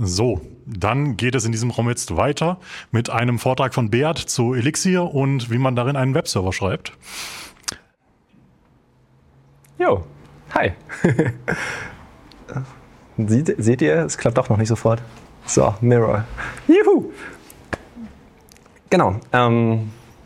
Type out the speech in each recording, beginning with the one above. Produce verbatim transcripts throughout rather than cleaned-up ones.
So, dann geht es in diesem Raum jetzt weiter mit einem Vortrag von Beat zu Elixir und wie man darin einen Webserver schreibt. Jo, hi. Seht, seht ihr, es klappt doch noch nicht sofort. So, Mirror. Juhu! Genau. Ähm,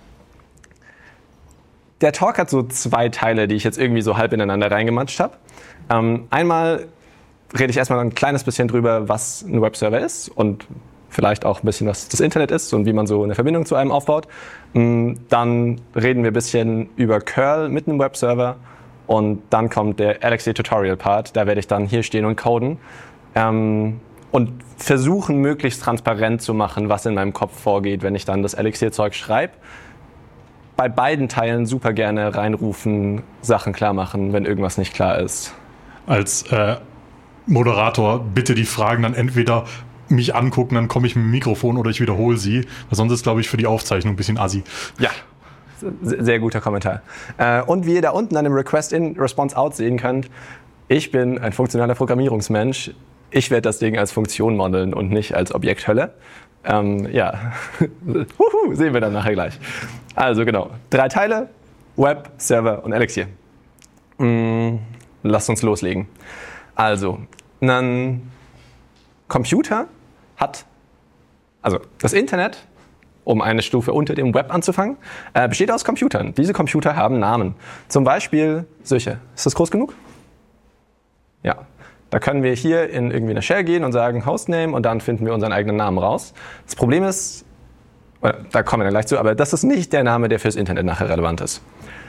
der Talk hat so zwei Teile, die ich jetzt irgendwie so halb ineinander reingematscht habe. Ähm, einmal rede ich erstmal ein kleines bisschen drüber, was ein Webserver ist und vielleicht auch ein bisschen, was das Internet ist und wie man so eine Verbindung zu einem aufbaut. Dann reden wir ein bisschen über Curl mit einem Webserver und dann kommt der Elixir Tutorial Part. Da werde ich dann hier stehen und coden ähm, und versuchen, möglichst transparent zu machen, was in meinem Kopf vorgeht, wenn ich dann das Elixir-Zeug schreibe. Bei beiden Teilen super gerne reinrufen, Sachen klar machen, wenn irgendwas nicht klar ist. Als äh Moderator, bitte die Fragen dann entweder mich angucken, dann komme ich mit dem Mikrofon oder ich wiederhole sie. Weil sonst ist, glaube ich, für die Aufzeichnung ein bisschen assi. Ja, sehr guter Kommentar. Und wie ihr da unten an dem Request-in-Response-out sehen könnt, ich bin ein funktionaler Programmierungsmensch. Ich werde das Ding als Funktion modeln und nicht als Objekthölle. Ähm, ja, Huhu, sehen wir dann nachher gleich. Also genau, drei Teile, Web, Server und Elixir. Mm, lasst uns loslegen. Also, ein Computer hat, also das Internet, um eine Stufe unter dem Web anzufangen, äh, besteht aus Computern. Diese Computer haben Namen. Zum Beispiel solche. Ist das groß genug? Ja. Da können wir hier in irgendwie eine Shell gehen und sagen Hostname und dann finden wir unseren eigenen Namen raus. Das Problem ist, da kommen wir dann gleich zu, aber das ist nicht der Name, der fürs Internet nachher relevant ist.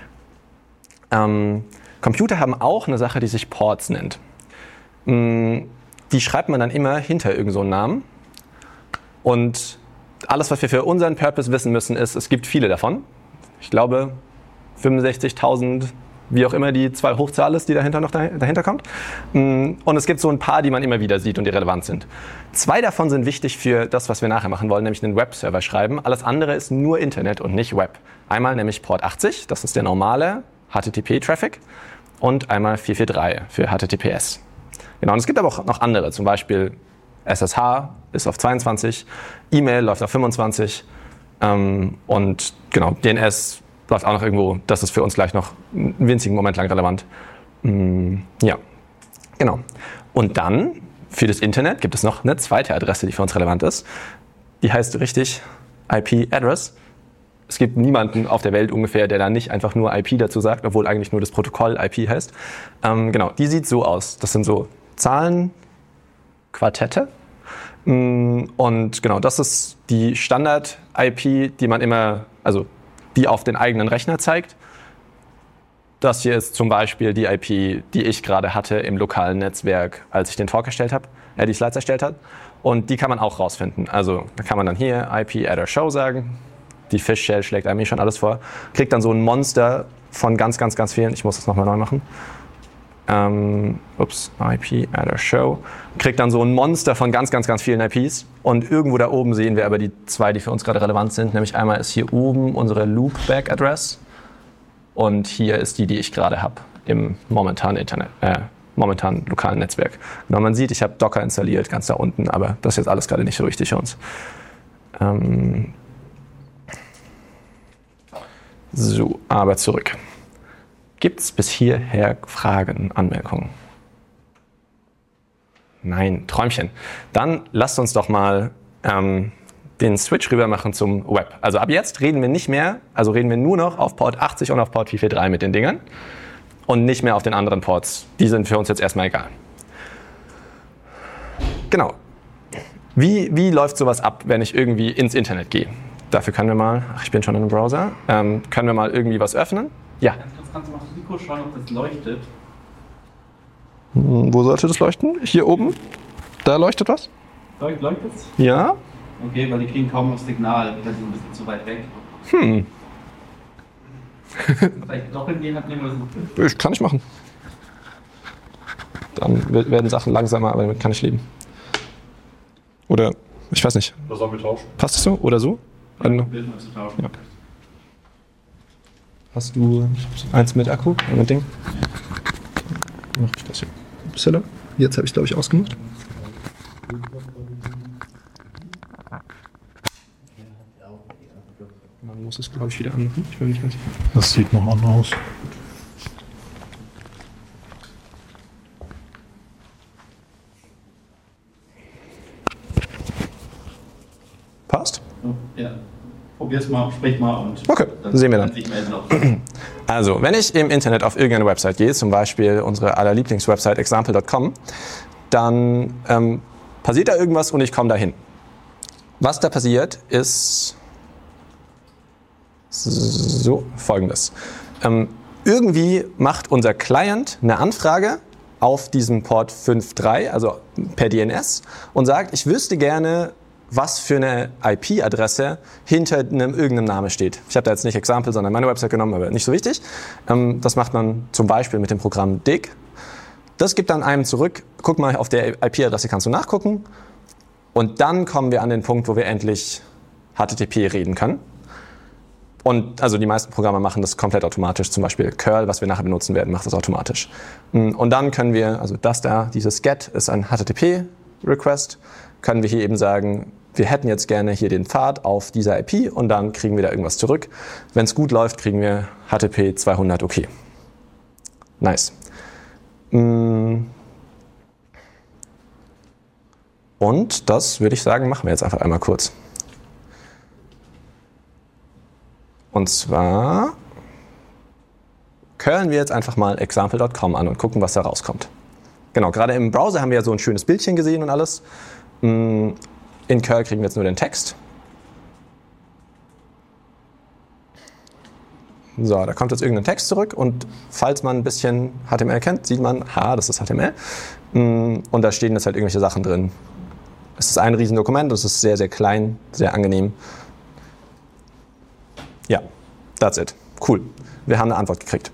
Ähm, Computer haben auch eine Sache, die sich Ports nennt. Die schreibt man dann immer hinter irgendeinen so Namen. Und alles, was wir für unseren Purpose wissen müssen, ist, es gibt viele davon. Ich glaube, fünfundsechzigtausend, wie auch immer die zwei Hochzahl ist, die dahinter noch dahinter kommt. Und es gibt so ein paar, die man immer wieder sieht und die relevant sind. Zwei davon sind wichtig für das, was wir nachher machen wollen, nämlich einen Webserver schreiben. Alles andere ist nur Internet und nicht Web. Einmal nämlich Port achtzig, das ist der normale H T T P-Traffic. Und einmal vier vier drei für H T T P S. Genau, und es gibt aber auch noch andere, zum Beispiel S S H ist auf zweiundzwanzig, E-Mail läuft auf fünfundzwanzig ähm, und genau, D N S läuft auch noch irgendwo, das ist für uns gleich noch einen winzigen Moment lang relevant. Mm, ja, genau. Und dann, für das Internet gibt es noch eine zweite Adresse, die für uns relevant ist. Die heißt richtig I P-Address. Es gibt niemanden auf der Welt ungefähr, der da nicht einfach nur I P dazu sagt, obwohl eigentlich nur das Protokoll I P heißt. Ähm, genau, die sieht so aus. Das sind so Zahlen, Quartette. Und genau, das ist die Standard-I P, die man immer, also die auf den eigenen Rechner zeigt. Das hier ist zum Beispiel die I P, die ich gerade hatte im lokalen Netzwerk, als ich den Talk erstellt habe, äh, die Slides erstellt habe. Und die kann man auch rausfinden. Also da kann man dann hier I P-Adder-Show sagen. Die Fish-Shell schlägt einem schon alles vor. Kriegt dann so ein Monster von ganz, ganz, ganz vielen. Ich muss das nochmal neu machen. Ähm, ups, I P-Adder-Show. Kriegt dann so ein Monster von ganz, ganz, ganz vielen I Ps. Und irgendwo da oben sehen wir aber die zwei, die für uns gerade relevant sind. Nämlich einmal ist hier oben unsere Loopback-Address. Und hier ist die, die ich gerade habe im momentanen Internet, äh, momentan lokalen Netzwerk. Genau, man sieht, ich habe Docker installiert, ganz da unten, aber das ist jetzt alles gerade nicht so wichtig für uns. Ähm so, aber zurück. Gibt es bis hierher Fragen, Anmerkungen? Nein, Träumchen. Dann lasst uns doch mal ähm, den Switch rüber machen zum Web. Also ab jetzt reden wir nicht mehr, also reden wir nur noch auf Port achtzig und auf Port vier vier drei mit den Dingern und nicht mehr auf den anderen Ports. Die sind für uns jetzt erstmal egal. Genau. Wie, wie läuft sowas ab, wenn ich irgendwie ins Internet gehe? Dafür können wir mal, ach, ich bin schon in einem Browser, ähm, können wir mal irgendwie was öffnen? Ja. Kannst du mal das Mikro schauen, ob das leuchtet? Wo sollte das leuchten? Hier oben? Da leuchtet was? Leuchtet es? Ja. Okay, weil die kriegen kaum noch Signal, die sind ein bisschen zu weit weg. Hm. Vielleicht doch hingehen und nehmen wir Ich kann ich machen. Dann werden Sachen langsamer, aber damit kann ich leben. Oder, ich weiß nicht. Das sollen wir tauschen. Passt es so? Oder so? ja, Bild mal zu tauschen. Ja. Hast du eins mit Akku? Mit Ding? Mach ich das hier. Upsala. Jetzt habe ich glaube ich ausgemacht. Man muss es, glaube ich, wieder anmachen. Ich bin nicht ganz sicher. Das sieht noch anders aus. Passt? Ja. Probier's mal, sprich mal und okay, dann sehen wir dann. sich melden noch. Also, wenn ich im Internet auf irgendeine Website gehe, zum Beispiel unsere aller Lieblingswebsite example Punkt com, dann ähm, passiert da irgendwas und ich komme dahin. Was da passiert, ist so folgendes. Ähm, irgendwie macht unser Client eine Anfrage auf diesen Port fünf Punkt drei, also per D N S, und sagt, ich wüsste gerne, was für eine I P-Adresse hinter einem irgendeinem Namen steht. Ich habe da jetzt nicht Example, sondern meine Website genommen, aber nicht so wichtig. Ähm, das macht man zum Beispiel mit dem Programm D I G. Das gibt dann einem zurück, guck mal, auf der I P-Adresse kannst du nachgucken. Und dann kommen wir an den Punkt, wo wir endlich H T T P reden können. Und also die meisten Programme machen das komplett automatisch. Zum Beispiel curl, was wir nachher benutzen werden, macht das automatisch. Und dann können wir, also das da, dieses get ist ein H T T P-Request, können wir hier eben sagen, wir hätten jetzt gerne hier den Pfad auf dieser I P und dann kriegen wir da irgendwas zurück. Wenn es gut läuft, kriegen wir H T T P zweihundert okay. Nice. Und das würde ich sagen, machen wir jetzt einfach einmal kurz. Und zwar curlen wir jetzt einfach mal example Punkt com an und gucken, was da rauskommt. Genau, gerade im Browser haben wir ja so ein schönes Bildchen gesehen und alles. In curl kriegen wir jetzt nur den Text. So, da kommt jetzt irgendein Text zurück und falls man ein bisschen H T M L kennt, sieht man, ha, das ist H T M L. Und da stehen jetzt halt irgendwelche Sachen drin. Es ist ein Riesendokument, es ist sehr, sehr klein, sehr angenehm. Ja, that's it. Cool. Wir haben eine Antwort gekriegt.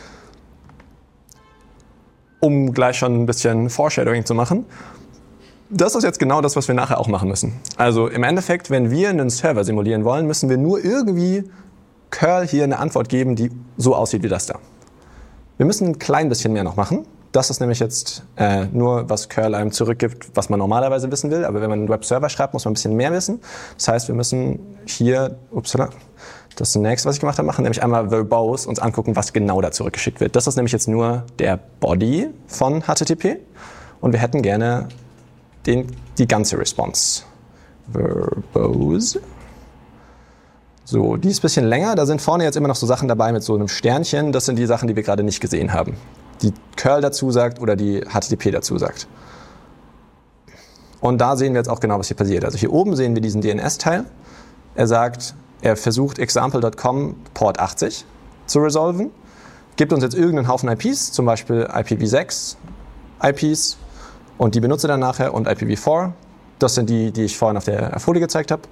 Um gleich schon ein bisschen Foreshadowing zu machen, das ist jetzt genau das, was wir nachher auch machen müssen. Also im Endeffekt, wenn wir einen Server simulieren wollen, müssen wir nur irgendwie curl hier eine Antwort geben, die so aussieht wie das da. Wir müssen ein klein bisschen mehr noch machen. Das ist nämlich jetzt äh, nur, was curl einem zurückgibt, was man normalerweise wissen will. Aber wenn man einen Webserver schreibt, muss man ein bisschen mehr wissen. Das heißt, wir müssen hier, upsala, das nächste, was ich gemacht habe, machen, nämlich einmal verbose uns angucken, was genau da zurückgeschickt wird. Das ist nämlich jetzt nur der Body von H T T P und wir hätten gerne den, die ganze Response. Verbose. So, die ist ein bisschen länger. Da sind vorne jetzt immer noch so Sachen dabei mit so einem Sternchen. Das sind die Sachen, die wir gerade nicht gesehen haben. Die curl dazu sagt oder die H T T P dazu sagt. Und da sehen wir jetzt auch genau, was hier passiert. Also hier oben sehen wir diesen D N S-Teil. Er sagt, er versucht example Punkt com Port achtzig zu resolven, gibt uns jetzt irgendeinen Haufen I Ps, zum Beispiel I P v sechs I Ps und die benutze dann nachher und I P v vier. Das sind die, die ich vorhin auf der Folie gezeigt habe.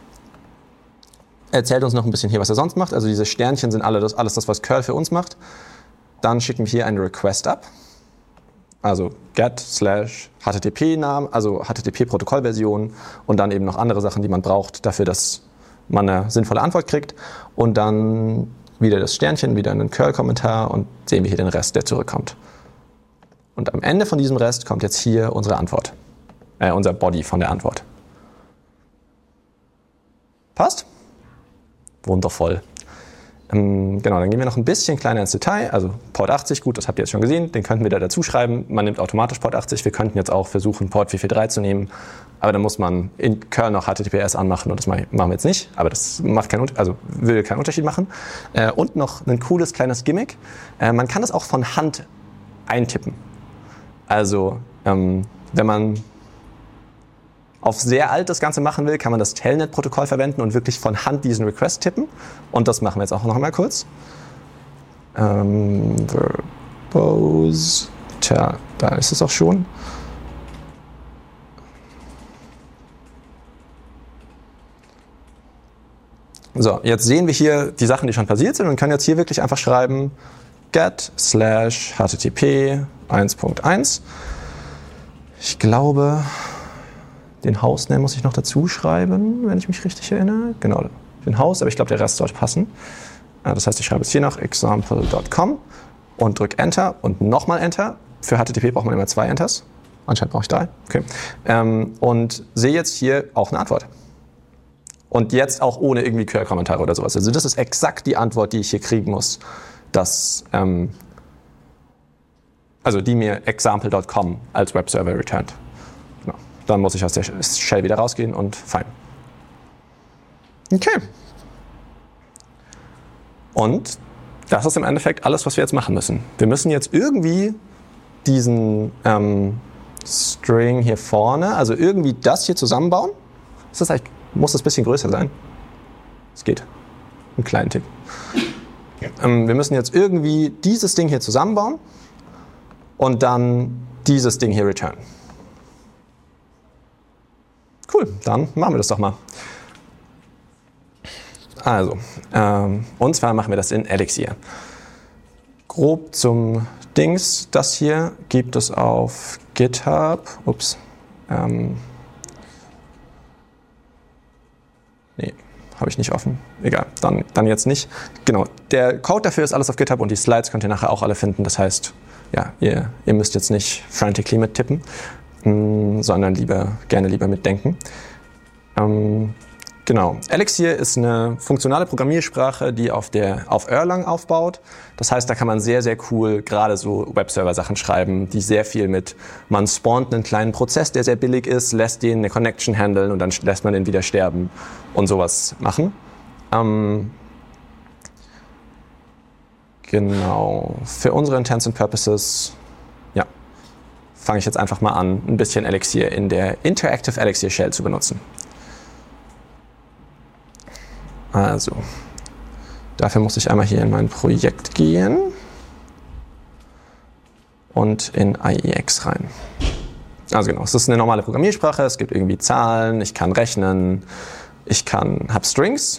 Er erzählt uns noch ein bisschen hier, was er sonst macht. Also diese Sternchen sind alle das, alles das, was curl für uns macht. Dann schicken wir hier einen Request ab. Also get slash H T T P-Namen, also H T T P-Protokollversion und dann eben noch andere Sachen, die man braucht dafür, dass man eine sinnvolle Antwort kriegt. Und dann wieder das Sternchen, wieder einen curl-Kommentar und sehen wir hier den Rest, der zurückkommt. Und am Ende von diesem Rest kommt jetzt hier unsere Antwort. Äh, unser Body von der Antwort. Passt? Wundervoll. Ähm, genau, dann gehen wir noch ein bisschen kleiner ins Detail. Also Port achtzig, gut, das habt ihr jetzt schon gesehen, den könnten wir da dazu schreiben. Man nimmt automatisch Port achtzig. Wir könnten jetzt auch versuchen, Port vier vier drei zu nehmen. Aber dann muss man in curl noch H T T P S anmachen und das machen wir jetzt nicht. Aber das macht keinen, also will keinen Unterschied machen. Äh, und noch ein cooles kleines Gimmick. Äh, man kann das auch von Hand eintippen. Also ähm, wenn man auf sehr alt das Ganze machen will, kann man das Telnet-Protokoll verwenden und wirklich von Hand diesen Request tippen. Und das machen wir jetzt auch noch mal kurz. Ähm, verbose. Tja, da ist es auch schon. So, jetzt sehen wir hier die Sachen, die schon passiert sind und können jetzt hier wirklich einfach schreiben get slash H T T P eins Punkt eins. Ich glaube, den Hostname muss ich noch dazu schreiben, wenn ich mich richtig erinnere. Genau, den Host, aber ich glaube, der Rest sollte passen. Das heißt, ich schreibe jetzt hier noch example Punkt com und drücke Enter und nochmal Enter. Für H T T P braucht man immer zwei Enters. Anscheinend brauche ich drei. Okay. Und sehe jetzt hier auch eine Antwort. Und jetzt auch ohne irgendwie Querkommentare oder sowas. Also das ist exakt die Antwort, die ich hier kriegen muss, dass, ähm, also die mir example Punkt com als Webserver returnt. Genau. Dann muss ich aus der Shell wieder rausgehen und fein. Okay. Und das ist im Endeffekt alles, was wir jetzt machen müssen. Wir müssen jetzt irgendwie diesen ähm, String hier vorne, also irgendwie das hier zusammenbauen. Ist das eigentlich, muss das ein bisschen größer sein? Es geht. Einen kleinen Tick. Ähm, wir müssen jetzt irgendwie dieses Ding hier zusammenbauen und dann dieses Ding hier returnen. Cool, dann machen wir das doch mal. Also, ähm, und zwar machen wir das in Elixir. Grob zum Dings, das hier gibt es auf GitHub. Ups. Ähm, nee, habe ich nicht offen. Egal, dann, dann jetzt nicht. Genau, der Code dafür ist alles auf GitHub und die Slides könnt ihr nachher auch alle finden. Das heißt, ja, ihr, ihr müsst jetzt nicht frantically mittippen, mh, sondern lieber, gerne lieber mitdenken. Ähm, Genau. Elixir ist eine funktionale Programmiersprache, die auf, der, auf Erlang aufbaut. Das heißt, da kann man sehr, sehr cool gerade so Webserver-Sachen schreiben, die sehr viel mit, man spawnt einen kleinen Prozess, der sehr billig ist, lässt den eine Connection handeln und dann lässt man den wieder sterben und sowas machen. Ähm, genau. Für unsere Intents and Purposes, ja, fange ich jetzt einfach mal an, ein bisschen Elixir in der Interactive Elixir Shell zu benutzen. Also, dafür muss ich einmal hier in mein Projekt gehen und in I E X rein. Also genau, es ist eine normale Programmiersprache, es gibt irgendwie Zahlen, ich kann rechnen, ich kann, habe Strings.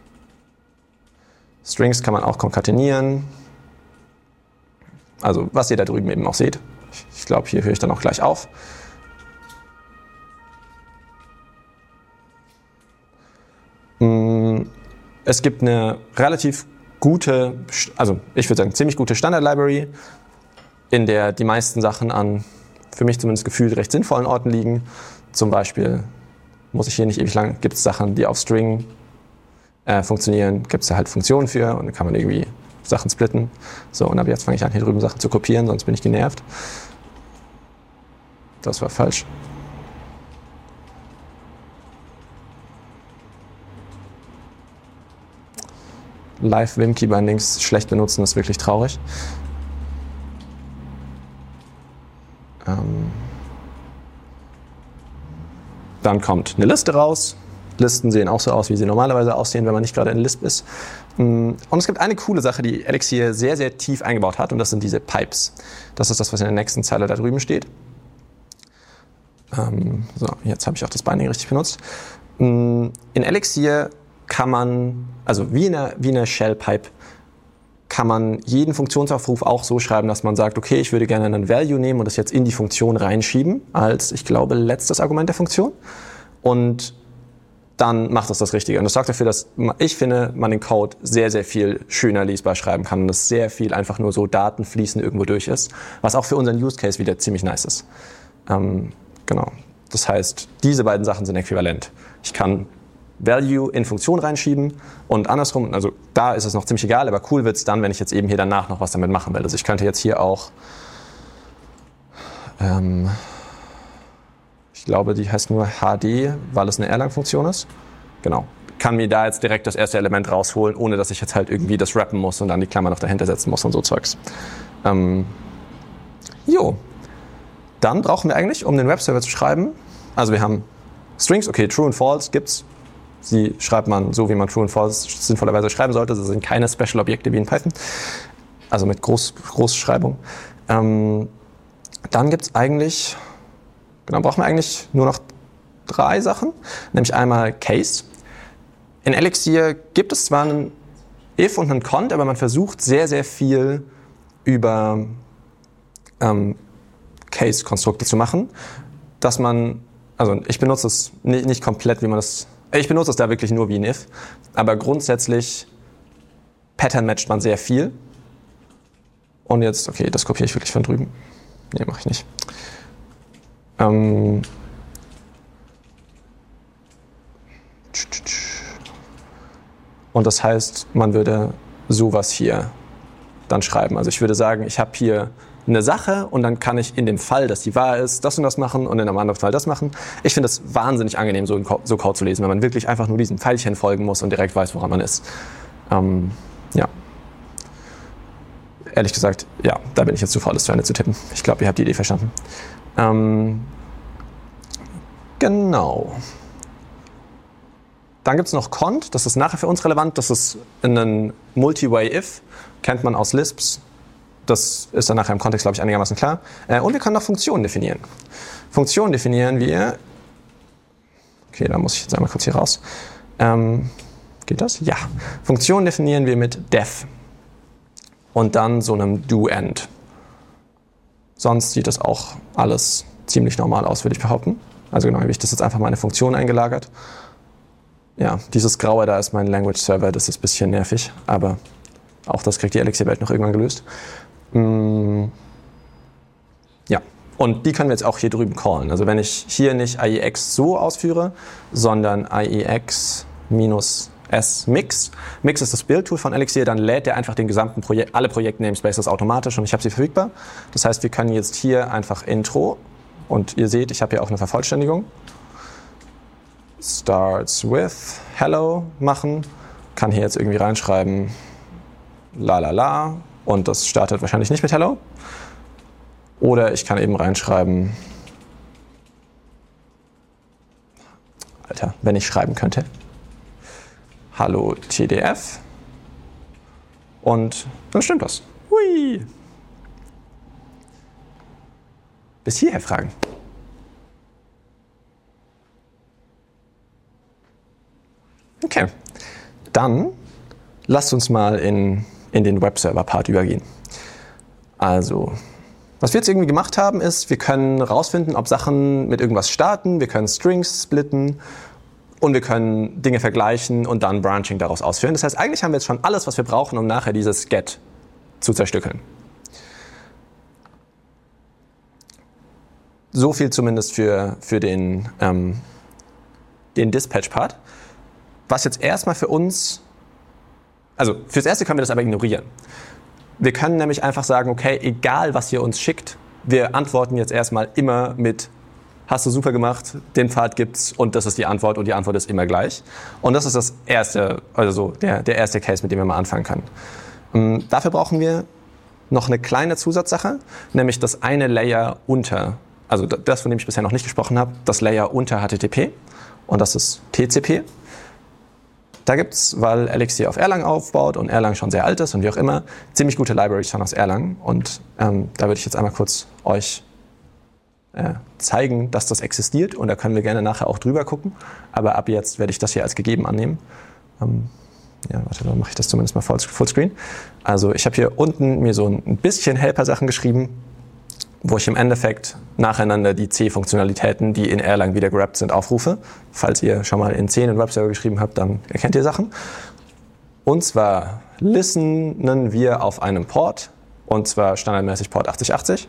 Strings kann man auch konkatenieren. Also, was ihr da drüben eben auch seht. Ich, ich glaube, hier höre ich dann auch gleich auf. Es gibt eine relativ gute, also ich würde sagen ziemlich gute Standard-Library, in der die meisten Sachen an, für mich zumindest gefühlt, recht sinnvollen Orten liegen. Zum Beispiel muss ich hier nicht ewig lang, gibt es Sachen, die auf String äh, funktionieren, gibt es da halt Funktionen für und dann kann man irgendwie Sachen splitten. So, und ab jetzt fange ich an, hier drüben Sachen zu kopieren, sonst bin ich genervt. Das war falsch. Live-Wim-Key-Bindings schlecht benutzen, ist wirklich traurig. Ähm Dann kommt eine Liste raus. Listen sehen auch so aus, wie sie normalerweise aussehen, wenn man nicht gerade in Lisp ist. Und es gibt eine coole Sache, die Elixir sehr, sehr tief eingebaut hat, und das sind diese Pipes. Das ist das, was in der nächsten Zeile da drüben steht. Ähm so, jetzt habe ich auch das Binding richtig benutzt. In Elixir kann man, also wie in einer, wie in einer Shell-Pipe, kann man jeden Funktionsaufruf auch so schreiben, dass man sagt, okay, ich würde gerne einen Value nehmen und das jetzt in die Funktion reinschieben, als, ich glaube, letztes Argument der Funktion. Und dann macht das das Richtige. Und das sorgt dafür, dass ich finde, man den Code sehr, sehr viel schöner lesbar schreiben kann und dass sehr viel einfach nur so Daten fließen irgendwo durch ist, was auch für unseren Use Case wieder ziemlich nice ist. Ähm, genau. Das heißt, diese beiden Sachen sind äquivalent. Ich kann Value in Funktion reinschieben und andersrum, also da ist es noch ziemlich egal, aber cool wird es dann, wenn ich jetzt eben hier danach noch was damit machen will. Also ich könnte jetzt hier auch, ähm, ich glaube, die heißt nur H D, weil es eine Erlang-Funktion ist. Genau. Kann mir da jetzt direkt das erste Element rausholen, ohne dass ich jetzt halt irgendwie das rappen muss und dann die Klammer noch dahinter setzen muss und so Zeugs. Ähm, jo. Dann brauchen wir eigentlich, um den Webserver zu schreiben, also wir haben Strings, okay, True und False gibt's. Sie schreibt man so, wie man True und False sinnvollerweise schreiben sollte. Das sind keine Special-Objekte wie in Python. Also mit Groß, Großschreibung. Ähm, dann gibt es eigentlich, genau, brauchen wir eigentlich nur noch drei Sachen. Nämlich einmal Case. In Elixir gibt es zwar einen if und einen cont, aber man versucht sehr, sehr viel über ähm, Case-Konstrukte zu machen. Dass man, also ich benutze es nicht, nicht komplett, wie man das Ich benutze es da wirklich nur wie ein if, aber grundsätzlich pattern-matcht man sehr viel. Und jetzt, okay, das kopiere ich wirklich von drüben. Nee, mache ich nicht. Ähm Und das heißt, man würde sowas hier dann schreiben. Also ich würde sagen, ich habe hier eine Sache und dann kann ich in dem Fall, dass die wahr ist, das und das machen und in einem anderen Fall das machen. Ich finde es wahnsinnig angenehm, so, so Code zu lesen, wenn man wirklich einfach nur diesen Pfeilchen folgen muss und direkt weiß, woran man ist. Ähm, ja. Ehrlich gesagt, ja, da bin ich jetzt zu faul, das zu Ende zu tippen. Ich glaube, ihr habt die Idee verstanden. Ähm, genau. Dann gibt es noch cont, das ist nachher für uns relevant. Das ist ein Multi-Way-If, kennt man aus Lisps. Das ist dann nachher im Kontext, glaube ich, einigermaßen klar. Äh, und wir können noch Funktionen definieren. Funktionen definieren wir... Okay, da muss ich jetzt einmal kurz hier raus. Ähm, geht das? Ja. Funktionen definieren wir mit def. Und dann so einem do-end. Sonst sieht das auch alles ziemlich normal aus, würde ich behaupten. Also genau, habe ich das jetzt einfach mal in eine Funktion eingelagert. Ja, dieses Graue da ist mein Language Server, das ist ein bisschen nervig, aber auch das kriegt die Elixir-Welt noch irgendwann gelöst. Mm, ja, und die können wir jetzt auch hier drüben callen. Also wenn ich hier nicht I E X so ausführe, sondern I E X minus S Mix. Mix ist das Build-Tool von Elixir, dann lädt der einfach den gesamten Projekt, alle Projekt-Namespaces automatisch und ich habe sie verfügbar. Das heißt, wir können jetzt hier einfach Intro und ihr seht, ich habe hier auch eine Vervollständigung. Starts with Hello machen, kann hier jetzt irgendwie reinschreiben la la la und das startet wahrscheinlich nicht mit Hello. Oder ich kann eben reinschreiben, Alter, wenn ich schreiben könnte, Hallo T D F und dann stimmt das. Hui. Bis hierher Fragen. Okay, dann lasst uns mal in, in den Webserver-Part übergehen. Also, was wir jetzt irgendwie gemacht haben, ist, wir können rausfinden, ob Sachen mit irgendwas starten, wir können Strings splitten und wir können Dinge vergleichen und dann Branching daraus ausführen. Das heißt, eigentlich haben wir jetzt schon alles, was wir brauchen, um nachher dieses Get zu zerstückeln. So viel zumindest für, für den, ähm, den Dispatch-Part. Was jetzt erstmal für uns, also fürs Erste können wir das aber ignorieren. Wir können nämlich einfach sagen, okay, egal was ihr uns schickt, wir antworten jetzt erstmal immer mit hast du super gemacht, den Pfad gibt's und das ist die Antwort und die Antwort ist immer gleich. Und das ist das erste, also der, der erste Case, mit dem wir mal anfangen können. Ähm, dafür brauchen wir noch eine kleine Zusatzsache, nämlich das eine Layer unter, also das, von dem ich bisher noch nicht gesprochen habe, das Layer unter H T T P und das ist T C P. Da gibt es, weil Elixir auf Erlang aufbaut und Erlang schon sehr alt ist und wie auch immer, ziemlich gute Libraries schon aus Erlang. Und ähm, da würde ich jetzt einmal kurz euch äh, zeigen, dass das existiert. Und da können wir gerne nachher auch drüber gucken. Aber ab jetzt werde ich das hier als gegeben annehmen. Ähm, ja, warte, dann mache ich das zumindest mal Fullscreen. Also ich habe hier unten mir so ein bisschen Helper-Sachen geschrieben, wo ich im Endeffekt nacheinander die C-Funktionalitäten, die in Erlang wieder gerappt sind, aufrufe. Falls ihr schon mal in C einen Webserver geschrieben habt, dann erkennt ihr Sachen. Und zwar listenen wir auf einem Port, und zwar standardmäßig Port achtzig achtzig.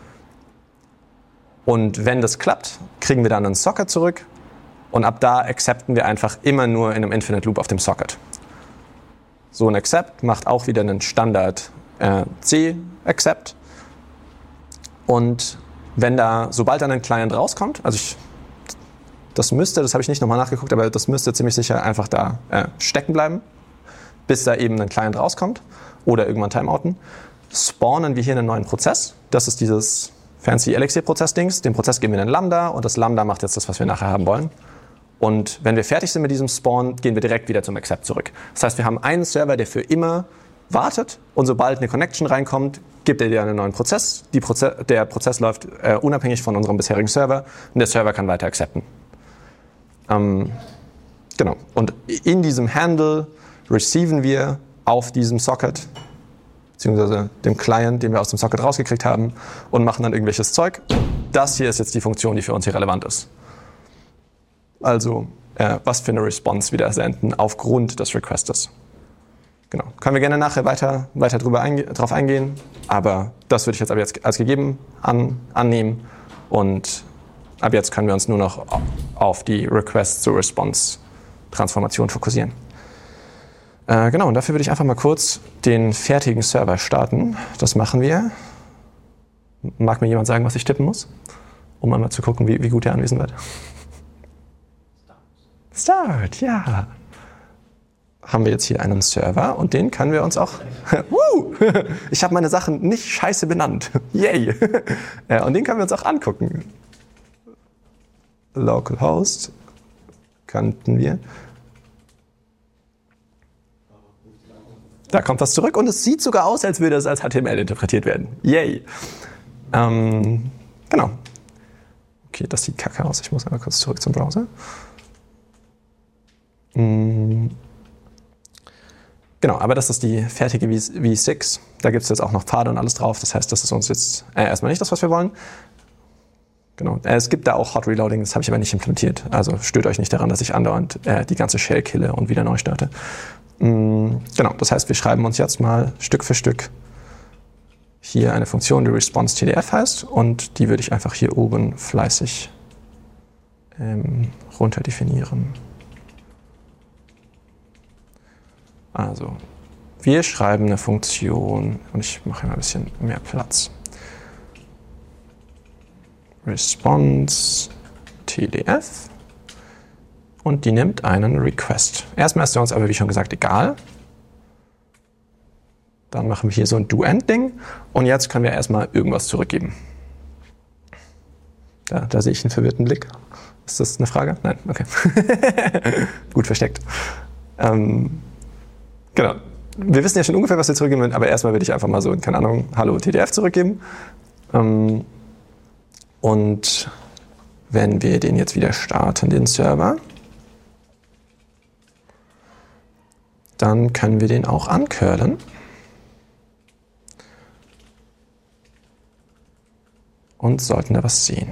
Und wenn das klappt, kriegen wir dann einen Socket zurück und ab da accepten wir einfach immer nur in einem Infinite Loop auf dem Socket. So ein Accept macht auch wieder einen Standard äh, C-Accept. Und wenn da, sobald dann ein Client rauskommt, also ich, das müsste, das habe ich nicht nochmal nachgeguckt, aber das müsste ziemlich sicher einfach da äh, stecken bleiben, bis da eben ein Client rauskommt oder irgendwann timeouten, spawnen wir hier einen neuen Prozess. Das ist dieses fancy Elixir-Prozess-Dings. Dem Prozess geben wir einen Lambda und das Lambda macht jetzt das, was wir nachher haben wollen. Und wenn wir fertig sind mit diesem Spawn, gehen wir direkt wieder zum Accept zurück. Das heißt, wir haben einen Server, der für immer wartet und sobald eine Connection reinkommt, gibt er dir einen neuen Prozess. Die Proze- der Prozess läuft äh, unabhängig von unserem bisherigen Server und der Server kann weiter accepten. Ähm, genau. Und in diesem Handle receiven wir auf diesem Socket, beziehungsweise dem Client, den wir aus dem Socket rausgekriegt haben, und machen dann irgendwelches Zeug. Das hier ist jetzt die Funktion, die für uns hier relevant ist. Also, äh, was für eine Response wieder senden aufgrund des Requestes. Genau. Können wir gerne nachher weiter, weiter drüber einge- drauf eingehen, aber das würde ich jetzt ab jetzt als gegeben an, annehmen und ab jetzt können wir uns nur noch auf die Request-to-Response-Transformation fokussieren. Äh, genau, und dafür würde ich einfach mal kurz den fertigen Server starten. Das machen wir. Mag mir jemand sagen, was ich tippen muss? Um einmal zu gucken, wie, wie gut er anwesend wird. Start, ja. Haben wir jetzt hier einen Server und den können wir uns auch... Woo! Ich habe meine Sachen nicht scheiße benannt. Yay! Ja, und den können wir uns auch angucken. Localhost kannten wir. Da kommt was zurück und es sieht sogar aus, als würde es als H T M L interpretiert werden. Yay! Ähm, genau. Okay, das sieht kacke aus. Ich muss einmal kurz zurück zum Browser. Mm. Genau, aber das ist die fertige V sechs. Da gibt es jetzt auch noch Pfade und alles drauf. Das heißt, das ist uns jetzt äh, erstmal nicht das, was wir wollen. Genau. Äh, es gibt da auch Hot Reloading, das habe ich aber nicht implementiert. Also stört euch nicht daran, dass ich andauernd äh, die ganze Shell kille und wieder neu starte. Mm, genau, das heißt, wir schreiben uns jetzt mal Stück für Stück hier eine Funktion, die response T D F heißt. Und die würde ich einfach hier oben fleißig ähm, runter definieren. Also, wir schreiben eine Funktion, und ich mache hier mal ein bisschen mehr Platz. Response T D F und die nimmt einen Request. Erstmal ist der uns aber, wie schon gesagt, egal. Dann machen wir hier so ein Do-End-Ding und jetzt können wir erstmal irgendwas zurückgeben. Da, da sehe ich einen verwirrten Blick. Ist das eine Frage? Nein, okay. Gut versteckt. Ähm, Genau. Wir wissen ja schon ungefähr, was wir zurückgeben wollen, aber erstmal würde ich einfach mal so, keine Ahnung, Hallo T D F zurückgeben. Ähm, und wenn wir den jetzt wieder starten, den Server, dann können wir den auch uncurlen. Und sollten da was sehen.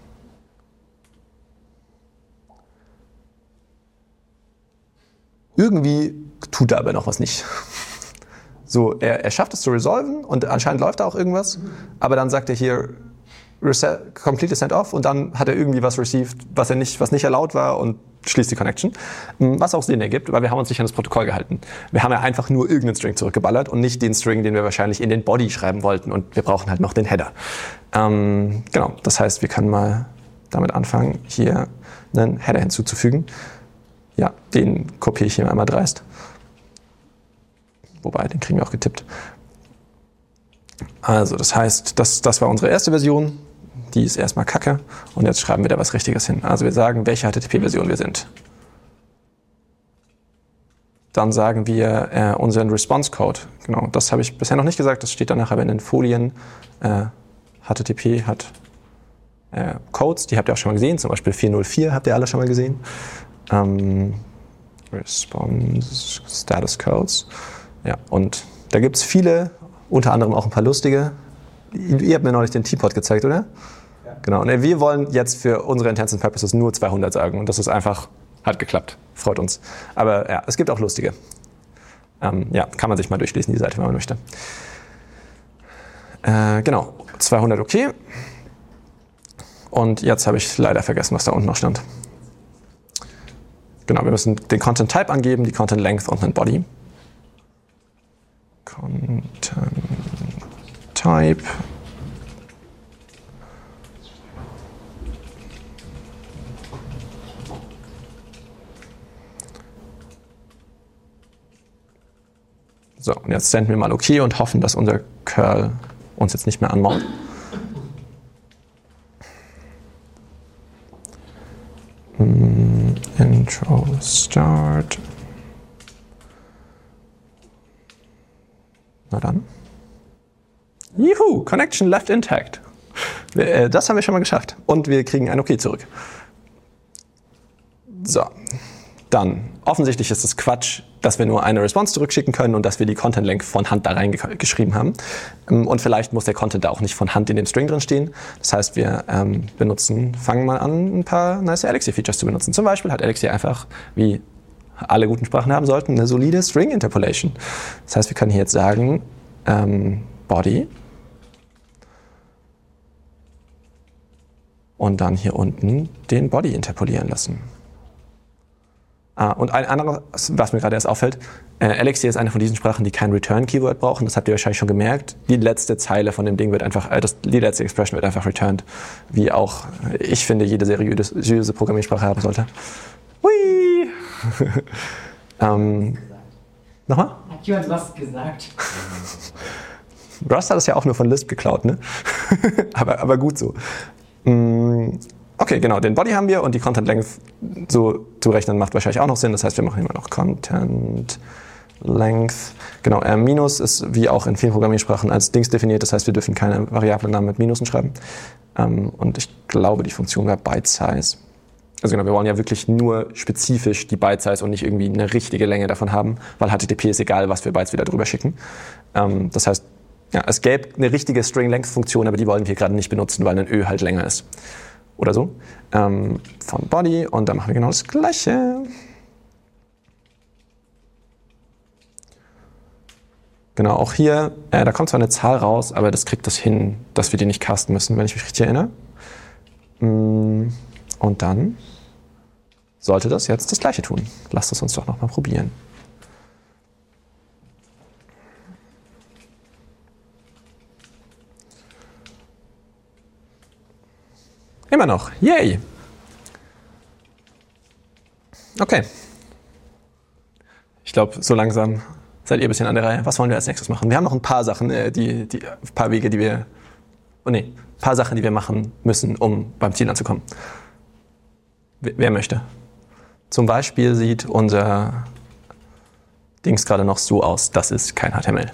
Irgendwie tut er aber noch was nicht. So, er, er schafft es zu resolven und anscheinend läuft da auch irgendwas, aber dann sagt er hier reset, completely send off und dann hat er irgendwie was received, was er nicht, was nicht erlaubt war und schließt die Connection. Was auch Sinn ergibt, weil wir haben uns nicht an das Protokoll gehalten. Wir haben ja einfach nur irgendeinen String zurückgeballert und nicht den String, den wir wahrscheinlich in den Body schreiben wollten und wir brauchen halt noch den Header. Ähm, genau, das heißt, wir können mal damit anfangen, hier einen Header hinzuzufügen. Ja, den kopiere ich hier einmal dreist. Wobei, den kriegen wir auch getippt. Also, das heißt, das, das war unsere erste Version. Die ist erstmal kacke. Und jetzt schreiben wir da was Richtiges hin. Also wir sagen, welche H T T P-Version wir sind. Dann sagen wir äh, unseren Response-Code. Genau, das habe ich bisher noch nicht gesagt. Das steht dann nachher in den Folien. Äh, H T T P hat äh, Codes, die habt ihr auch schon mal gesehen. Zum Beispiel vier null vier habt ihr alle schon mal gesehen. Ähm, Response Status Codes. Ja, und da gibt es viele, unter anderem auch ein paar lustige. Ihr habt mir neulich den Teapot gezeigt, oder? Ja. Genau, und wir wollen jetzt für unsere Intents and Purposes nur zweihundert sagen. Und das ist einfach, hat geklappt. Freut uns. Aber ja, es gibt auch lustige. Ähm, ja, kann man sich mal durchlesen, die Seite, wenn man möchte. Äh, genau, zweihundert okay. Und jetzt habe ich leider vergessen, was da unten noch stand. Genau, wir müssen den Content Type angeben, die Content Length und einen Body. Content Type. So, und jetzt senden wir mal OK und hoffen, dass unser Curl uns jetzt nicht mehr anmacht. Mm, Intro Start. Na dann. Juhu, Connection left intact. Das haben wir schon mal geschafft. Und wir kriegen ein OK zurück. So, dann. Offensichtlich ist es Quatsch, dass wir nur eine Response zurückschicken können und dass wir die Content Length von Hand da reingeschrieben haben. Und vielleicht muss der Content da auch nicht von Hand in dem String drin stehen. Das heißt, wir ähm, benutzen, fangen mal an, ein paar nice Elixir-Features zu benutzen. Zum Beispiel hat Elixir einfach, wie alle guten Sprachen haben sollten, eine solide String Interpolation. Das heißt, wir können hier jetzt sagen, ähm, Body und dann hier unten den Body interpolieren lassen. Uh, und ein anderes, was mir gerade erst auffällt, äh, Elixir ist eine von diesen Sprachen, die kein Return-Keyword brauchen. Das habt ihr wahrscheinlich schon gemerkt. Die letzte Zeile von dem Ding wird einfach, äh, das, die letzte Expression wird einfach returned. Wie auch, ich finde, jede seriöse Programmiersprache haben sollte. Hui! ähm, nochmal? Hat jemand was gesagt? Rust hat das ja auch nur von Lisp geklaut, ne? aber, aber gut so. Mm. Okay, genau, den Body haben wir und die Content Length so zu rechnen macht wahrscheinlich auch noch Sinn. Das heißt, wir machen immer noch Content Length. Genau, äh, Minus ist wie auch in vielen Programmiersprachen als Dings definiert. Das heißt, wir dürfen keine Variablennamen mit Minusen schreiben. Ähm, und ich glaube, die Funktion wäre Byte Size. Also genau, wir wollen ja wirklich nur spezifisch die Byte Size und nicht irgendwie eine richtige Länge davon haben, weil H T T P ist egal, was für Bytes wir da drüber schicken. Ähm, das heißt, ja, es gäbe eine richtige String Length Funktion, aber die wollen wir gerade nicht benutzen, weil ein Ö halt länger ist. Oder so, ähm, von Body und dann machen wir genau das Gleiche. Genau, auch hier, äh, da kommt zwar eine Zahl raus, aber das kriegt das hin, dass wir die nicht casten müssen, wenn ich mich richtig erinnere. Und dann sollte das jetzt das Gleiche tun. Lasst es uns doch noch mal probieren. Immer noch. Yay! Okay. Ich glaube, so langsam seid ihr ein bisschen an der Reihe. Was wollen wir als nächstes machen? Wir haben noch ein paar Sachen, die, die, ein paar Wege, die wir, oh nee, ein paar Sachen, die wir machen müssen, um beim Ziel anzukommen. Wer, wer möchte? Zum Beispiel sieht unser Dings gerade noch so aus. Das ist kein H T M L.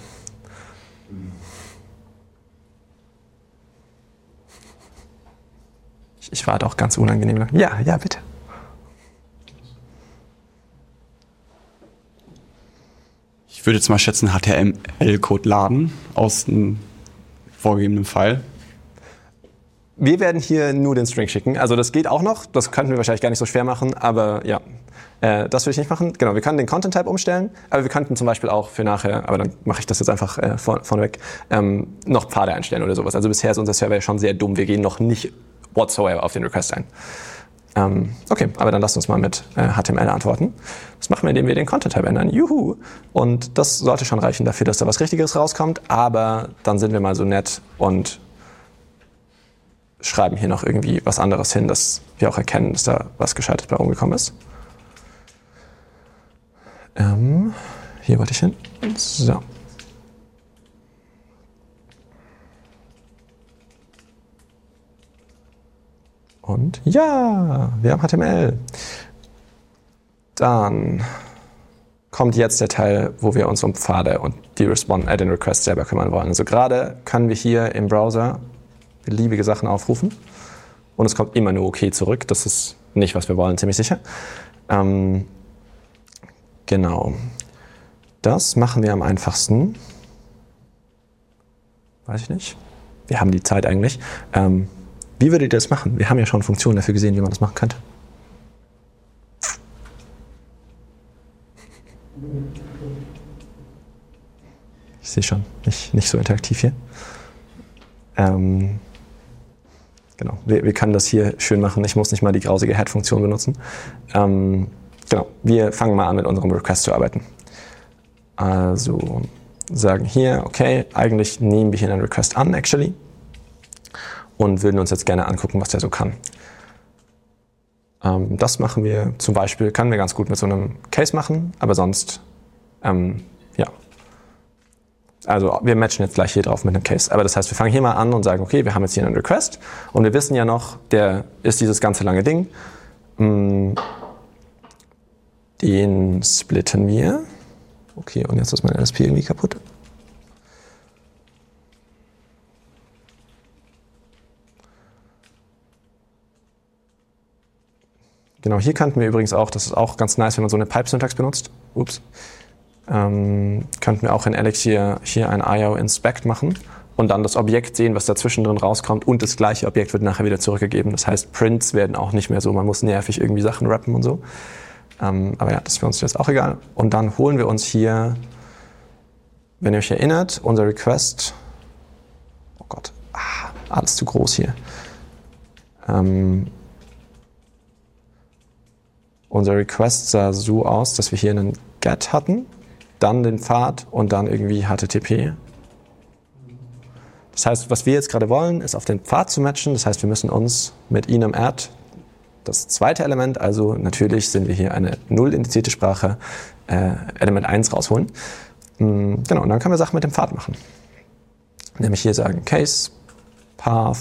Ich warte auch ganz unangenehm lang. Ja, ja, bitte. Ich würde jetzt mal schätzen, H T M L-Code laden aus einem vorgegebenen File. Wir werden hier nur den String schicken. Also das geht auch noch. Das könnten wir wahrscheinlich gar nicht so schwer machen, aber ja. Äh, das will ich nicht machen. Genau, wir können den Content-Type umstellen, aber wir könnten zum Beispiel auch für nachher, aber dann mache ich das jetzt einfach äh, vor, vorneweg, ähm, noch Pfade einstellen oder sowas. Also bisher ist unser Server schon sehr dumm. Wir gehen noch nicht whatsoever auf den Request ein. Ähm, okay, aber dann lasst uns mal mit äh, H T M L antworten. Das machen wir, indem wir den Content-Type ändern. Juhu! Und das sollte schon reichen dafür, dass da was Richtiges rauskommt, aber dann sind wir mal so nett und schreiben hier noch irgendwie was anderes hin, dass wir auch erkennen, dass da was Gescheites bei rumgekommen ist. Ähm, hier wollte ich hin. So. Und ja, wir haben H T M L. Dann kommt jetzt der Teil, wo wir uns um Pfade und die Respond, äh, den Request selber kümmern wollen. Also gerade können wir hier im Browser beliebige Sachen aufrufen und es kommt immer nur okay zurück. Das ist nicht, was wir wollen, ziemlich sicher. Ähm, genau. Das machen wir am einfachsten. Weiß ich nicht. Wir haben die Zeit eigentlich. Ähm, wie würdet ihr das machen? Wir haben ja schon Funktionen dafür gesehen, wie man das machen könnte. Ich sehe schon, nicht, nicht so interaktiv hier. Ähm, genau, wir, wir können das hier schön machen. Ich muss nicht mal die grausige Head-Funktion benutzen. Ähm, genau, wir fangen mal an, mit unserem Request zu arbeiten. Also sagen hier, okay, eigentlich nehmen wir hier einen Request an, actually, und würden uns jetzt gerne angucken, was der so kann. Ähm, das machen wir zum Beispiel, können wir ganz gut mit so einem Case machen, aber sonst, ähm, ja. Also wir matchen jetzt gleich hier drauf mit einem Case. Aber das heißt, wir fangen hier mal an und sagen, okay, wir haben jetzt hier einen Request und wir wissen ja noch, der ist dieses ganze lange Ding. Den splitten wir. Okay, und jetzt ist mein L S P irgendwie kaputt. Genau, hier könnten wir übrigens auch, das ist auch ganz nice, wenn man so eine Pipe-Syntax benutzt. Ups. Ähm, könnten wir auch in Elixir hier ein I O inspect machen und dann das Objekt sehen, was dazwischen drin rauskommt und das gleiche Objekt wird nachher wieder zurückgegeben. Das heißt, Prints werden auch nicht mehr so, man muss nervig irgendwie Sachen rappen und so. Ähm, aber ja, das ist für uns jetzt auch egal. Und dann holen wir uns hier, wenn ihr euch erinnert, unser Request, oh Gott, ah, alles zu groß hier. Ähm, Unser Request sah so aus, dass wir hier einen Get hatten, dann den Pfad und dann irgendwie H T T P. Das heißt, was wir jetzt gerade wollen, ist auf den Pfad zu matchen. Das heißt, wir müssen uns mit enum add das zweite Element, also natürlich sind wir hier eine null indizierte Sprache, äh, Element eins rausholen. Mhm, genau, und dann können wir Sachen mit dem Pfad machen. Nämlich hier sagen Case, Path,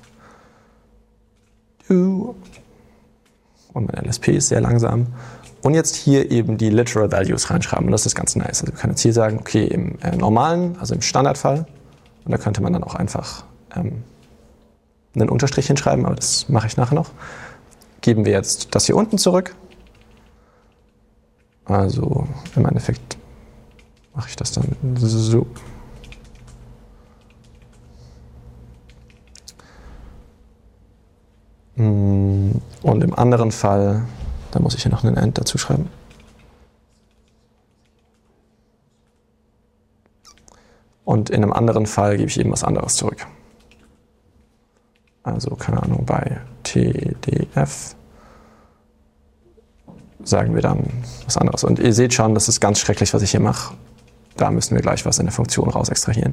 Do. Und mein L S P ist sehr langsam. Und jetzt hier eben die Literal Values reinschreiben. Und das ist ganz nice. Also wir können jetzt hier sagen, okay, im äh, normalen, also im Standardfall, und da könnte man dann auch einfach ähm, einen Unterstrich hinschreiben, aber das mache ich nachher noch. Geben wir jetzt das hier unten zurück. Also im Endeffekt mache ich das dann so. Und im anderen Fall, da muss ich hier noch einen End dazu schreiben. Und in einem anderen Fall gebe ich eben was anderes zurück. Also, keine Ahnung, bei T D F sagen wir dann was anderes. Und ihr seht schon, das ist ganz schrecklich, was ich hier mache. Da müssen wir gleich was in der Funktion raus extrahieren.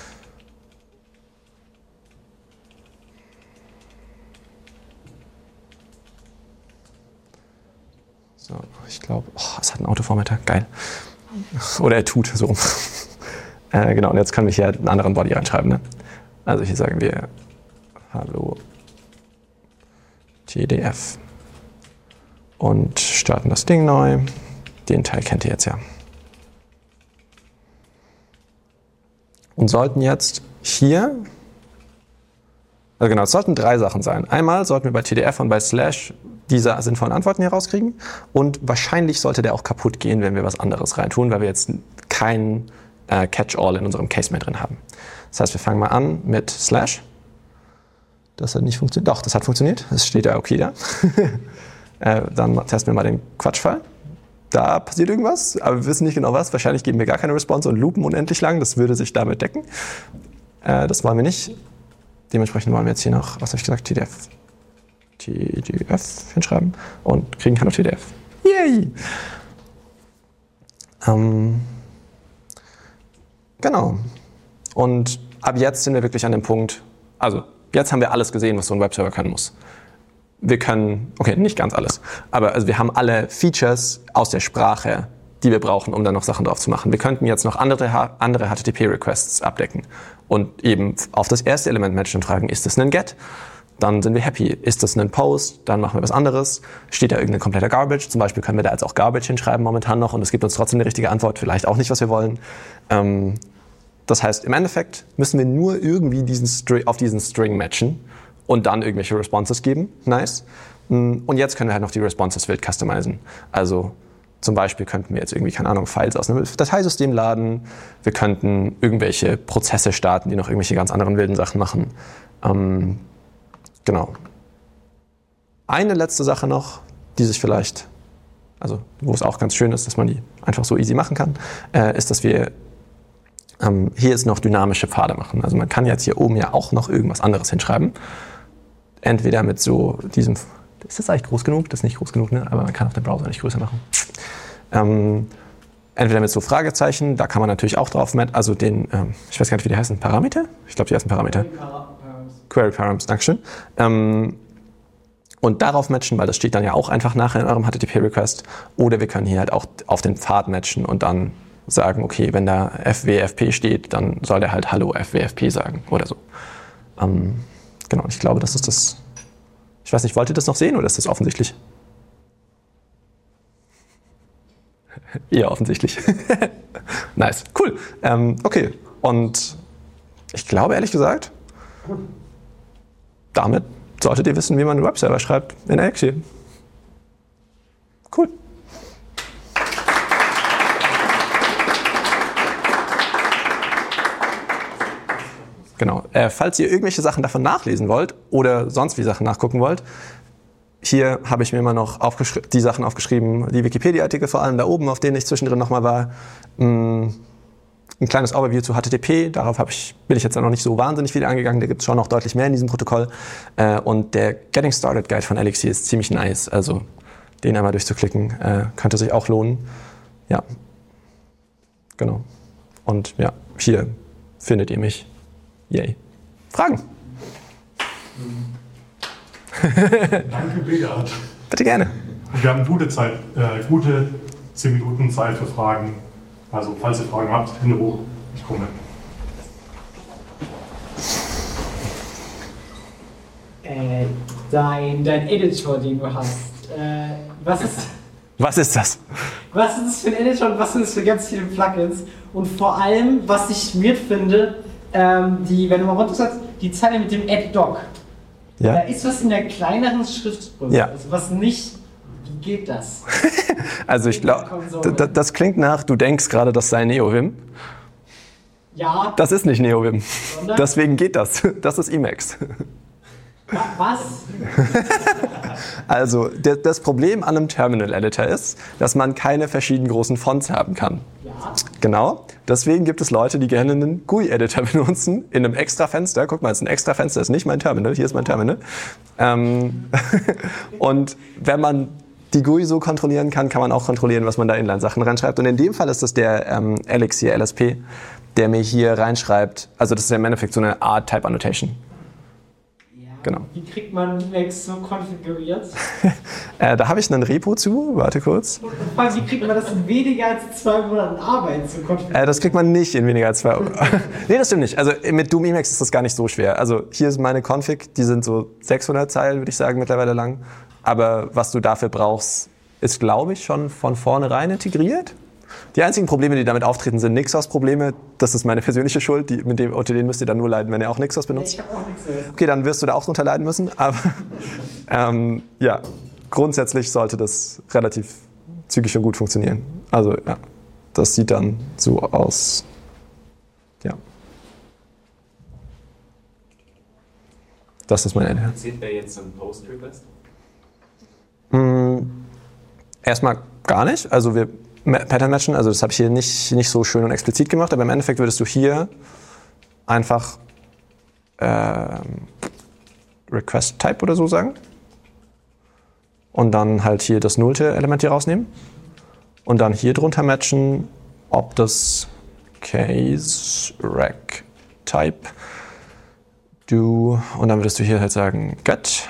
So, ich glaube, oh, es hat einen Autoformatter, geil. Oder er tut, so rum. äh, genau, und jetzt können wir hier einen anderen Body reinschreiben. Ne? Also hier sagen wir Hallo T D F und starten das Ding neu. Den Teil kennt ihr jetzt ja. Und sollten jetzt hier, also genau, es sollten drei Sachen sein. Einmal sollten wir bei T D F und bei Slash diese sinnvollen Antworten hier rauskriegen und wahrscheinlich sollte der auch kaputt gehen, wenn wir was anderes reintun, weil wir jetzt kein äh, Catch-all in unserem Case mehr drin haben. Das heißt, wir fangen mal an mit Slash. Das hat nicht funktioniert. Doch, das hat funktioniert. Es steht ja okay da. äh, dann testen wir mal den Quatschfall. Da passiert irgendwas, aber wir wissen nicht genau was. Wahrscheinlich geben wir gar keine Response und loopen unendlich lang. Das würde sich damit decken. Äh, das wollen wir nicht. Dementsprechend wollen wir jetzt hier noch, was habe ich gesagt, T D F. T D F hinschreiben und kriegen kann auf T D F. Yay! Ähm, genau. Und ab jetzt sind wir wirklich an dem Punkt, also jetzt haben wir alles gesehen, was so ein Webserver können muss. Wir können, okay, nicht ganz alles, aber also wir haben alle Features aus der Sprache, die wir brauchen, um dann noch Sachen drauf zu machen. Wir könnten jetzt noch andere, andere H T T P-Requests abdecken und eben auf das erste Element matchen und fragen, ist das ein Get? Dann sind wir happy. Ist das ein Post? Dann machen wir was anderes. Steht da irgendein kompletter Garbage? Zum Beispiel können wir da jetzt auch Garbage hinschreiben momentan noch und es gibt uns trotzdem eine richtige Antwort, vielleicht auch nicht, was wir wollen. Ähm, das heißt, im Endeffekt müssen wir nur irgendwie diesen String, auf diesen String matchen und dann irgendwelche Responses geben. Nice. Und jetzt können wir halt noch die Responses wild customizen. Also zum Beispiel könnten wir jetzt irgendwie, keine Ahnung, Files aus einem Dateisystem laden. Wir könnten irgendwelche Prozesse starten, die noch irgendwelche ganz anderen wilden Sachen machen. Ähm, Genau. Eine letzte Sache noch, die sich vielleicht, also wo es auch ganz schön ist, dass man die einfach so easy machen kann, äh, ist, dass wir ähm, hier jetzt noch dynamische Pfade machen. Also man kann jetzt hier oben ja auch noch irgendwas anderes hinschreiben. Entweder mit so diesem, ist das eigentlich groß genug? Das ist nicht groß genug, ne? Aber man kann auf dem Browser nicht größer machen. Ähm, entweder mit so Fragezeichen, da kann man natürlich auch drauf mit, also den, ähm, ich weiß gar nicht, wie die heißen, Parameter? Ich glaube, die heißen Parameter. Query Params, Dankeschön. Ähm, und darauf matchen, weil das steht dann ja auch einfach nachher in eurem H T T P-Request. Oder wir können hier halt auch auf den Pfad matchen und dann sagen, okay, wenn da F W F P steht, dann soll der halt Hallo F W F P sagen oder so. Ähm, genau, ich glaube, das ist das. Ich weiß nicht, wollt ihr das noch sehen oder ist das offensichtlich? Eher offensichtlich. Nice, cool. Ähm, okay, und ich glaube ehrlich gesagt, damit solltet ihr wissen, wie man einen Webserver schreibt in Elixir. Cool. Genau. Äh, falls ihr irgendwelche Sachen davon nachlesen wollt oder sonst wie Sachen nachgucken wollt, hier habe ich mir immer noch die Sachen aufgeschrieben, die Wikipedia-Artikel vor allem da oben, auf denen ich zwischendrin nochmal war. Mh, Ein kleines Overview zu H T T P, darauf hab ich, bin ich jetzt noch nicht so wahnsinnig viel angegangen, da gibt es schon noch deutlich mehr in diesem Protokoll. Und der Getting Started Guide von Elixir ist ziemlich nice, also den einmal durchzuklicken. Äh, könnte sich auch lohnen. Ja, genau. Und ja, hier findet ihr mich. Yay. Fragen? Danke, Beat. Bitte gerne. Wir haben gute Zeit, äh, gute zehn Minuten Zeit für Fragen. Also, falls ihr Fragen habt, Hände hoch. Ich komme. Äh, dein, dein Editor, den du hast. Äh, was ist, Was ist das? was ist das für ein Editor und was sind das für ganz viele Plugins? Und vor allem, was ich weird finde, ähm, die, wenn du mal runtersetzt, die Zeile mit dem Add-Doc. Da Ja. ist was in der kleineren Schriftgröße. Ja. Also was nicht. Wie geht das? Also ich glaube, das klingt nach, du denkst gerade, das sei NeoVim. Ja. Das ist nicht NeoVim. Sondern? Deswegen geht das. Das ist Emacs. Was? Also der, das Problem an einem Terminal-Editor ist, dass man keine verschiedenen großen Fonts haben kann. Ja. Genau. Deswegen gibt es Leute, die gerne einen G U I-Editor benutzen, in einem extra Fenster. Guck mal, es ist ein extra Fenster, das ist nicht mein Terminal. Hier ist mein Terminal. Ähm und wenn man die G U I so kontrollieren kann, kann man auch kontrollieren, was man da Inline-Sachen reinschreibt. Und in dem Fall ist das der ähm, Elixir L S P, der mir hier reinschreibt. Also das ist ja im Endeffekt so eine Art Type Annotation. Genau. Wie kriegt man Emacs so konfiguriert? Äh, da habe ich einen Repo zu. Warte kurz. Und vor allem, wie kriegt man das in weniger als zwei Monaten Arbeit zu konfigurieren? Äh, das kriegt man nicht in weniger als zwei Euro. Nee, das stimmt nicht. Also mit Doom Emacs ist das gar nicht so schwer. Also hier ist meine Config, die sind so sechshundert Zeilen, würde ich sagen, mittlerweile lang. Aber was du dafür brauchst, ist, glaube ich, schon von vornherein integriert. Die einzigen Probleme, die damit auftreten, sind Nixos-Probleme. Das ist meine persönliche Schuld. Die, mit dem, unter denen müsst ihr dann nur leiden, wenn ihr auch Nixos benutzt. Ich habe auch nichts mehr. Okay, dann wirst du da auch drunter leiden müssen. Aber ähm, ja, grundsätzlich sollte das relativ zügig und gut funktionieren. Also ja, das sieht dann so aus. Ja. Das ist mein Ende. Sieht wer jetzt einen Post-Request? Hm, erstmal gar nicht. Also wir Pattern matchen, also das habe ich hier nicht, nicht so schön und explizit gemacht, aber im Endeffekt würdest du hier einfach ähm, Request Type oder so sagen und dann halt hier das nullte Element hier rausnehmen und dann hier drunter matchen, ob das Case Rec Type do und dann würdest du hier halt sagen get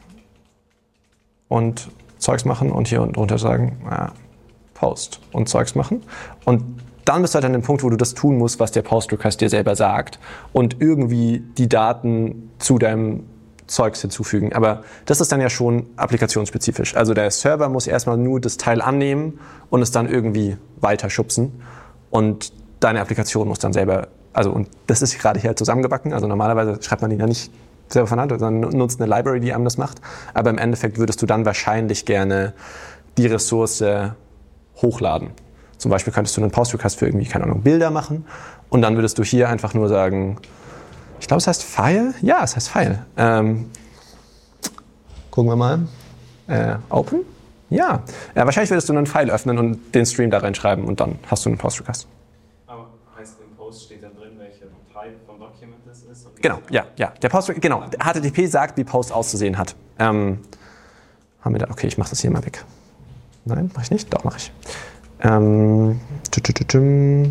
und Zeugs machen und hier drunter sagen ah, Post und Zeugs machen. Und dann bist du halt an dem Punkt, wo du das tun musst, was der Post-Request dir selber sagt und irgendwie die Daten zu deinem Zeugs hinzufügen. Aber das ist dann ja schon applikationsspezifisch. Also der Server muss erstmal nur das Teil annehmen und es dann irgendwie weiter schubsen. Und deine Applikation muss dann selber, also und das ist gerade hier halt zusammengebacken. Also normalerweise schreibt man die ja nicht selber von Hand, sondern nutzt eine Library, die einem das macht. Aber im Endeffekt würdest du dann wahrscheinlich gerne die Ressource hochladen. Zum Beispiel könntest du einen Post-Request für irgendwie, keine Ahnung, Bilder machen und dann würdest du hier einfach nur sagen, ich glaube, es heißt File? Ja, es heißt File. Ähm, gucken wir mal. Äh, open? Ja. Äh, wahrscheinlich würdest du einen File öffnen und den Stream da reinschreiben und dann hast du einen Post-Request. Aber heißt im Post steht dann drin, welcher Type vom Document das ist? Und Genau, ja, ja. Der Post, genau. H T T P sagt, wie Post auszusehen hat. Ähm, haben wir da, okay, ich mache das hier mal weg. Nein, mache ich nicht? Doch, mache ich. Ähm, tü -tü -tü -tü.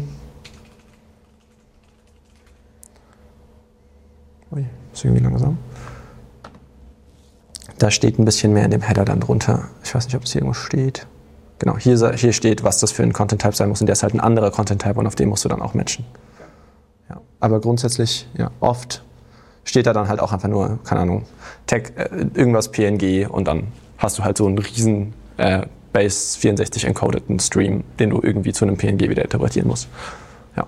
Ui, ist irgendwie langsam. Da steht ein bisschen mehr in dem Header dann drunter. Ich weiß nicht, ob es hier irgendwo steht. Genau, hier, hier steht, was das für ein Content-Type sein muss. Und der ist halt ein anderer Content-Type und auf den musst du dann auch matchen. Ja, aber grundsätzlich, ja, oft steht da dann halt auch einfach nur, keine Ahnung, Tag, äh, irgendwas P N G und dann hast du halt so einen riesen äh, Base vierundsechzig encodeden Stream, den du irgendwie zu einem P N G wieder interpretieren musst. Ja.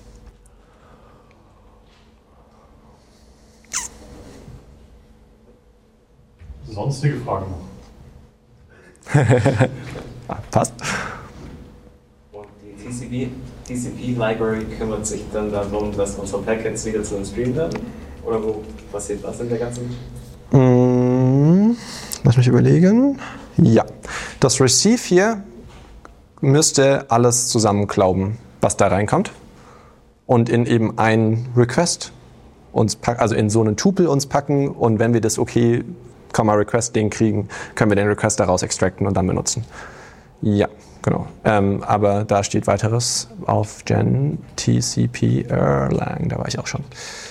Sonstige Fragen noch? ah, passt. Und die T C P, T C P-Library kümmert sich dann darum, dass unsere Packets wieder zu einem Stream werden? Oder wo passiert was in der ganzen? Mm, lass mich überlegen. Ja, das Receive hier müsste alles zusammenklauben, was da reinkommt und in eben ein Request uns packen, also in so einen Tupel uns packen und wenn wir das okay Request-Ding kriegen, können wir den Request daraus extracten und dann benutzen. Ja, genau. Ähm, aber da steht weiteres auf Gen T C P Erlang, da war ich auch schon.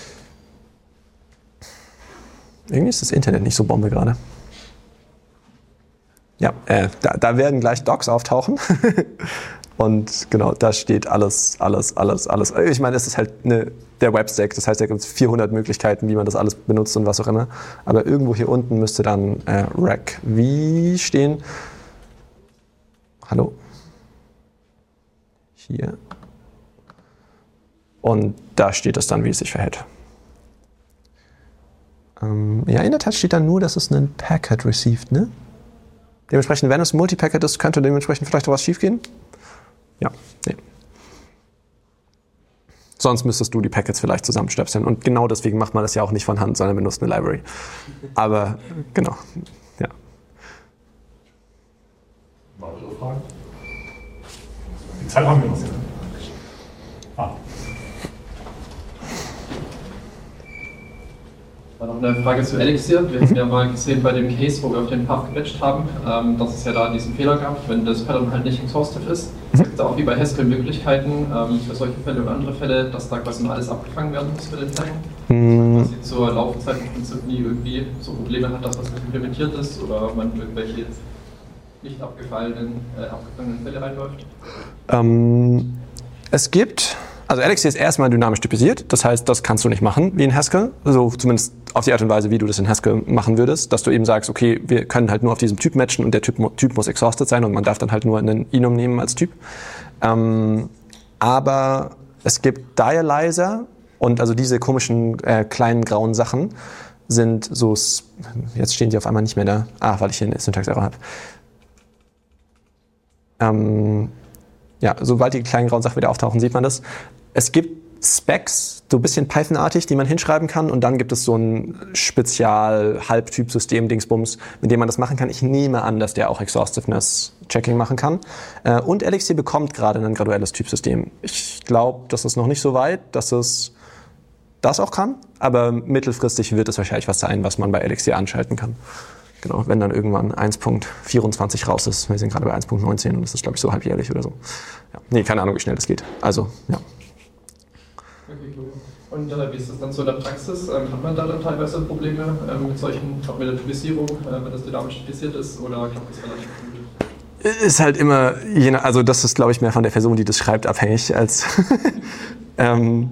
Irgendwie ist das Internet nicht so Bombe gerade. Ja, äh, da, da werden gleich Docs auftauchen. Und genau, da steht alles, alles, alles, alles. Ich meine, es ist halt eine, der Webstack, das heißt, da gibt es vierhundert Möglichkeiten, wie man das alles benutzt und was auch immer. Aber irgendwo hier unten müsste dann äh, Rack V stehen. Hallo? Hier. Und da steht es dann, wie es sich verhält. Ähm, ja, in der Tat steht dann nur, dass es einen Packet received, ne? Dementsprechend, wenn es Multipacket ist, könnte dementsprechend vielleicht auch was schief gehen. Ja, nee. Sonst müsstest du die Packets vielleicht zusammenstöpseln. Und genau deswegen macht man das ja auch nicht von Hand, sondern benutzt eine Library. Aber genau, ja. Weitere Fragen? Die Zeit haben wir noch. Ah. Noch eine Frage zu Elixir. Wir haben ja mal gesehen bei dem Case, wo wir auf den Path gematcht haben, ähm, dass es ja da diesen Fehler gab, wenn das Pattern halt nicht exhaustive ist. Es gibt auch wie bei Haskell Möglichkeiten ähm, für solche Fälle und andere Fälle, dass da quasi nur alles abgefangen werden muss für den Pattern. Mhm. Dass man zur Laufzeit im Prinzip nie irgendwie so Probleme hat, dass das nicht implementiert ist oder man irgendwelche nicht abgefallenen, äh, abgefangenen Fälle reinläuft. Ähm, es gibt, also Elixir ist erstmal dynamisch typisiert, das heißt, das kannst du nicht machen wie in Haskell, also zumindest auf die Art und Weise, wie du das in Haskell machen würdest, dass du eben sagst, okay, wir können halt nur auf diesem Typ matchen und der Typ, Typ muss exhausted sein und man darf dann halt nur einen Enum nehmen als Typ. Ähm, aber es gibt Dialyzer und also diese komischen äh, kleinen grauen Sachen sind so, jetzt stehen die auf einmal nicht mehr da, ah, weil ich hier eine Syntax-Error habe. Ähm, ja, sobald die kleinen grauen Sachen wieder auftauchen, sieht man das. Es gibt Specs, so ein bisschen Python-artig, die man hinschreiben kann und dann gibt es so ein Spezial-Halbtyp-System-Dingsbums, mit dem man das machen kann. Ich nehme an, dass der auch Exhaustiveness-Checking machen kann. Und Elixir bekommt gerade ein graduelles Typsystem. Ich glaube, das ist noch nicht so weit, dass es das auch kann, aber mittelfristig wird es wahrscheinlich was sein, was man bei Elixir anschalten kann. Genau, wenn dann irgendwann eins Punkt vierundzwanzig raus ist. Wir sind gerade bei eins Punkt neunzehn und das ist, glaube ich, so halbjährlich oder so. Ja. Nee, keine Ahnung, wie schnell das geht. Also, ja. Okay, cool. Und äh, wie ist das dann so in der Praxis? Ähm, hat man da dann teilweise Probleme ähm, mit solchen, auch mit der Typisierung, äh, wenn das dynamisch typisiert ist, oder klappt das relativ gut? Ist halt immer, je nach, also das ist, glaube ich, mehr von der Person, die das schreibt, abhängig als... ähm,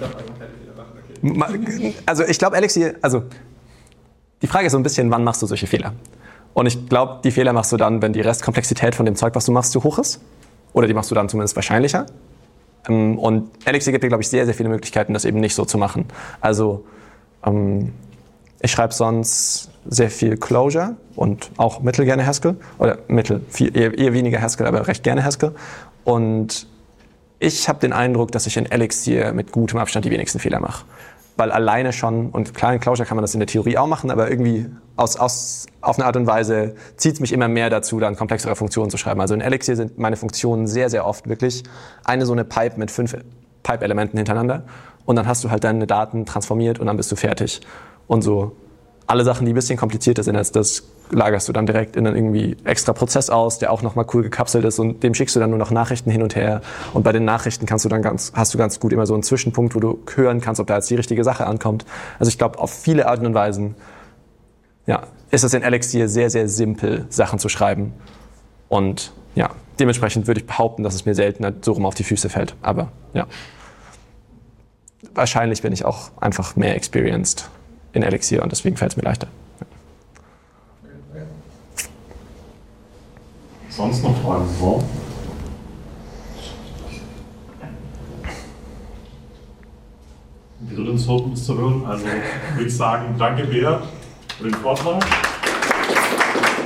also ich glaube, Elixir, also die Frage ist so ein bisschen, wann machst du solche Fehler? Und ich glaube, die Fehler machst du dann, wenn die Restkomplexität von dem Zeug, was du machst, zu hoch ist. Oder die machst du dann zumindest wahrscheinlicher. Und Elixir gibt dir, glaube ich, sehr, sehr viele Möglichkeiten, das eben nicht so zu machen. Also ähm, ich schreibe sonst sehr viel Clojure und auch mittel gerne Haskell. Oder mittel, viel, eher, eher weniger Haskell, aber recht gerne Haskell. Und ich habe den Eindruck, dass ich in Elixir mit gutem Abstand die wenigsten Fehler mache. Weil alleine schon, und klar in Clojure kann man das in der Theorie auch machen, aber irgendwie aus, aus, auf eine Art und Weise zieht es mich immer mehr dazu, dann komplexere Funktionen zu schreiben. Also in Elixir sind meine Funktionen sehr, sehr oft wirklich eine so eine Pipe mit fünf Pipe-Elementen hintereinander und dann hast du halt deine Daten transformiert und dann bist du fertig. Und so alle Sachen, die ein bisschen komplizierter sind als das, lagerst du dann direkt in einen irgendwie extra Prozess aus, der auch nochmal cool gekapselt ist und dem schickst du dann nur noch Nachrichten hin und her. Und bei den Nachrichten kannst du dann ganz, hast du ganz gut immer so einen Zwischenpunkt, wo du hören kannst, ob da jetzt die richtige Sache ankommt. Also ich glaube, auf viele Arten und Weisen ja, ist es in Elixir sehr, sehr simpel, Sachen zu schreiben. Und ja, dementsprechend würde ich behaupten, dass es mir seltener so rum auf die Füße fällt. Aber ja, wahrscheinlich bin ich auch einfach mehr experienced in Elixir und deswegen fällt es mir leichter. Sonst noch Fragen? So. Wir uns hoffen, es zu hören. Also würde ich sagen, danke Bea für den Vortrag.